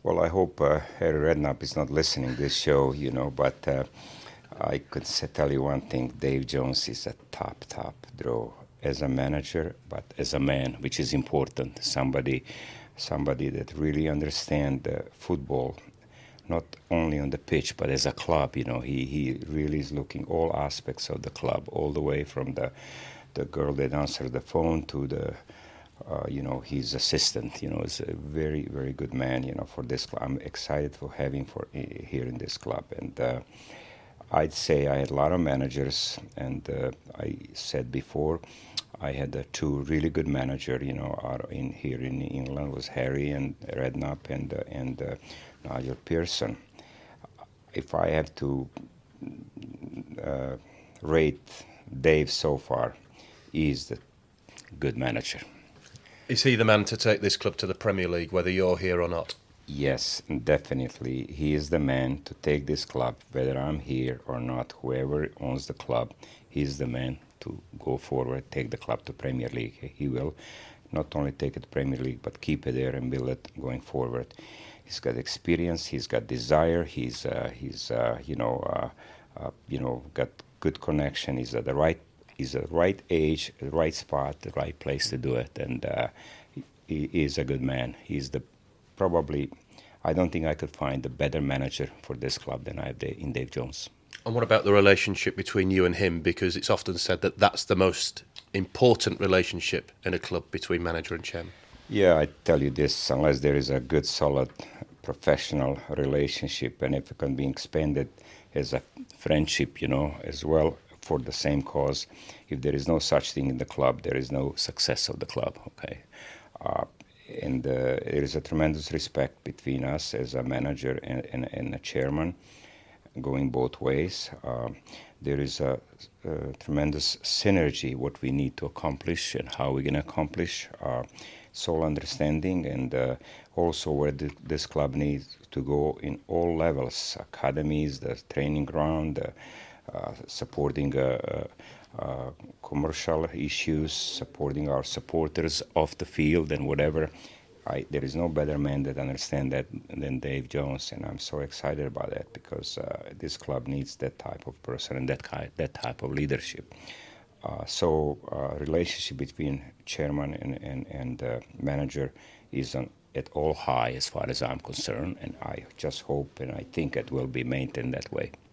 Well, I hope Harry Redknapp is not listening this show, but I could tell you one thing. Dave Jones is a top draw as a manager, but as a man, which is important. Somebody that really understands football, not only on the pitch, but as a club. He really is looking all aspects of the club, all the way from the girl that answers the phone to his assistant. Is a very, very good man, for this club. I'm excited for having here in this club. And I'd say I had a lot of managers, and I said before, I had two really good managers, here in England was Harry and Redknapp and Nigel Pearson. If I have to rate Dave so far, he's the good manager. Is he the man to take this club to the Premier League, whether you're here or not? Yes, definitely. He is the man to take this club, whether I'm here or not. Whoever owns the club, he's the man to go forward, take the club to Premier League. He will not only take it to Premier League, but keep it there and build it going forward. He's got experience. He's got desire. He's got good connection. He's at the right age, the right spot, the right place to do it, and he is a good man. He's probably, I don't think I could find a better manager for this club than I have in Dave Jones. And what about the relationship between you and him? Because it's often said that that's the most important relationship in a club, between manager and chairman. Yeah, I tell you this, unless there is a good, solid, professional relationship, and if it can be expanded as a friendship, as well, for the same cause, if there is no such thing in the club, there is no success of the club, okay? And there is a tremendous respect between us as a manager and a chairman, going both ways. There is a tremendous synergy, what we need to accomplish and how we're going to accomplish, sole understanding, and also where this club needs to go in all levels, academies, the training ground, supporting commercial issues, supporting our supporters off the field and whatever. There is no better man that understands that than Dave Jones, and I'm so excited about that because this club needs that type of person and that type of leadership. So relationship between chairman and manager is at all high as far as I'm concerned, and I just hope and I think it will be maintained that way.